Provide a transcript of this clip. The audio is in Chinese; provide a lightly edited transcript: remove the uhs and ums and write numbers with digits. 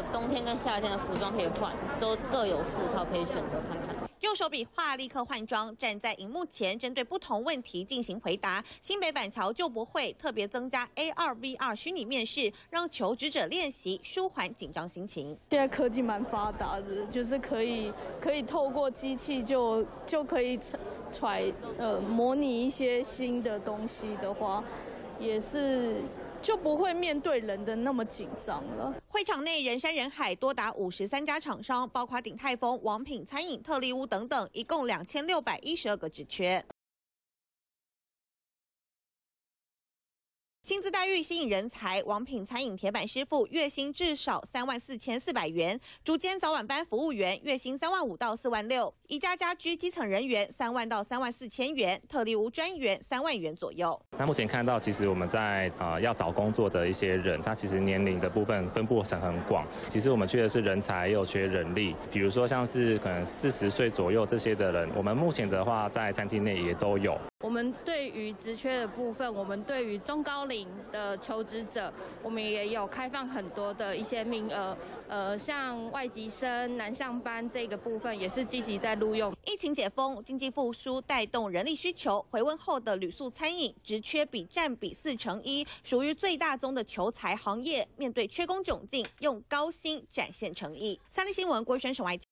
有冬天跟夏天的服装可以换，都各有4套可以选择看看。 用手比划，立刻换装，站在荧幕前，针对不同问题进行回答。新北板桥就不会特别增加 AR、VR 虚拟面试，让求职者练习舒缓紧张心情。 现在科技蛮发达的，就是可以透过机器就可以模拟一些新的东西的话，也是。就不会面对人的那么紧张了。 会场内人山人海，多达53家厂商，包括鼎泰丰、王品餐饮、特力屋等等，一共2612个职缺。薪资待遇吸引人才，王品餐饮铁板师傅月薪至少34400元，竹间早晚班服务员月薪35000到46000，宜家家居基层人员3万到34000元，特力屋专员3万元左右。 那目前看到，其实我们在要找工作的一些人，他其实年龄的部分分布层很广。其实我们缺的是人才，也有缺人力。比如说像是可能40岁左右这些的人，我们目前的话在餐厅内也都有。 我们对于职缺的部分，我们对于中高龄的求职者，我们也有开放很多的一些名额。像外籍生、南上班这个部分，也是积极在录用。 疫情解封，经济复苏带动人力需求，回温后的旅宿餐饮职缺占比4:1，属于最大宗的求才行业。面对缺工窘境，用高薪展现诚意。三立新闻郭轩沈外。